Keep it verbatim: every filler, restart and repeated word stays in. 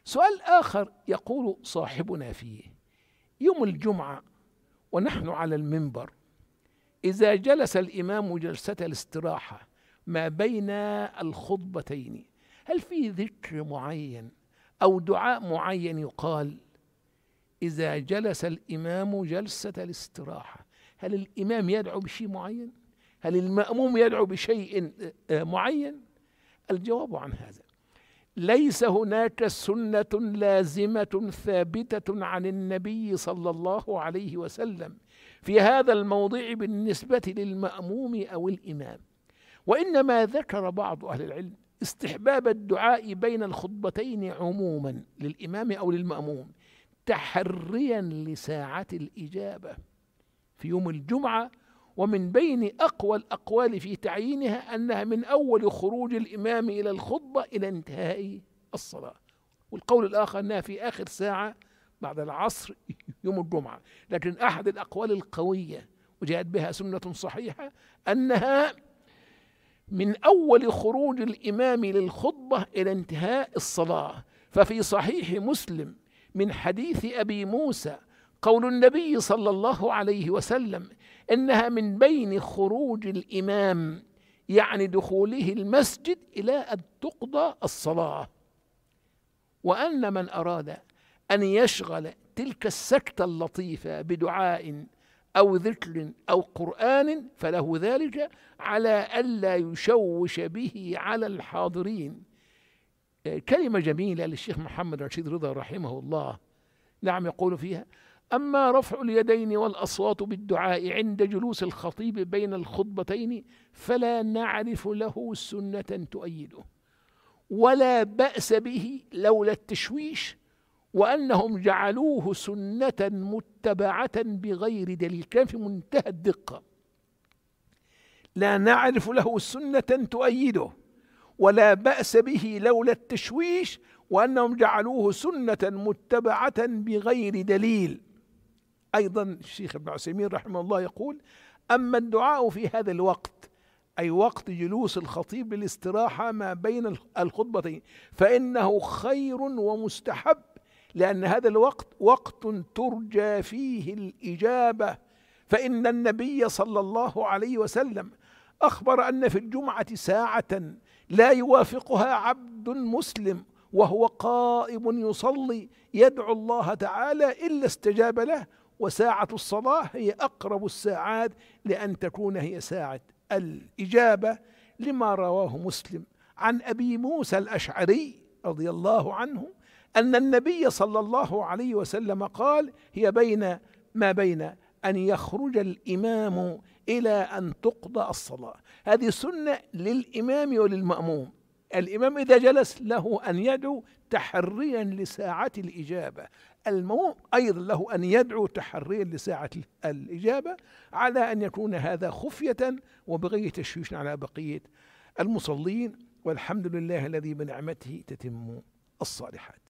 سؤال آخر يقول صاحبنا فيه: يوم الجمعة ونحن على المنبر، إذا جلس الإمام جلسة الاستراحة ما بين الخطبتين، هل في ذكر معين أو دعاء معين يقال إذا جلس الإمام جلسة الاستراحة؟ هل الإمام يدعو بشيء معين؟ هل المأموم يدعو بشيء معين؟ الجواب عن هذا: ليس هناك سنة لازمة ثابتة عن النبي صلى الله عليه وسلم في هذا الموضع بالنسبة للمأموم أو الإمام، وإنما ذكر بعض أهل العلم استحباب الدعاء بين الخطبتين عموما للإمام أو للمأموم تحريا لساعة الإجابة في يوم الجمعة، ومن بين أقوى الأقوال في تعيينها أنها من أول خروج الإمام إلى الخطبة إلى انتهاء الصلاة، والقول الآخر أنها في آخر ساعة بعد العصر يوم الجمعة. لكن أحد الأقوال القوية وجاءت بها سنة صحيحة أنها من أول خروج الإمام للخطبة إلى انتهاء الصلاة. ففي صحيح مسلم من حديث أبي موسى قول النبي صلى الله عليه وسلم إنها من بين خروج الإمام، يعني دخوله المسجد، إلى أن تقضى الصلاة، وأن من أراد أن يشغل تلك السكتة اللطيفة بدعاء أو ذكر أو قرآن فله ذلك، على ألا يشوش به على الحاضرين. كلمة جميلة للشيخ محمد رشيد رضا رحمه الله، نعم، يقول فيها: أما رفع اليدين والأصوات بالدعاء عند جلوس الخطيب بين الخطبتين فلا نعرف له سنة تؤيده، ولا بأس به لولا التشويش، وأنهم جعلوه سنة متبعة بغير دليل. كان في منتهى الدقة: لا نعرف له سنة تؤيده ولا بأس به لولا التشويش، وأنهم جعلوه سنة متبعة بغير دليل. أيضا الشيخ ابن عثيمين رحمه الله يقول: أما الدعاء في هذا الوقت، أي وقت جلوس الخطيب للاستراحة ما بين الخطبتين، فإنه خير ومستحب، لأن هذا الوقت وقت ترجى فيه الإجابة. فإن النبي صلى الله عليه وسلم أخبر أن في الجمعة ساعة لا يوافقها عبد مسلم وهو قائم يصلي يدعو الله تعالى إلا استجاب له، وساعة الصلاة هي أقرب الساعات لأن تكون هي ساعة الإجابة، لما رواه مسلم عن أبي موسى الأشعري رضي الله عنه أن النبي صلى الله عليه وسلم قال: هي بين ما بين أن يخرج الإمام إلى أن تقضى الصلاة. هذه سنة للإمام وللمأموم. الإمام إذا جلس له أن يدعو تحريا لساعة الإجابة، المأموم أيضا له أن يدعو تحريا لساعة الإجابة، على أن يكون هذا خفية وبغير تشويش على بقية المصلين. والحمد لله الذي بنعمته تتم الصالحات.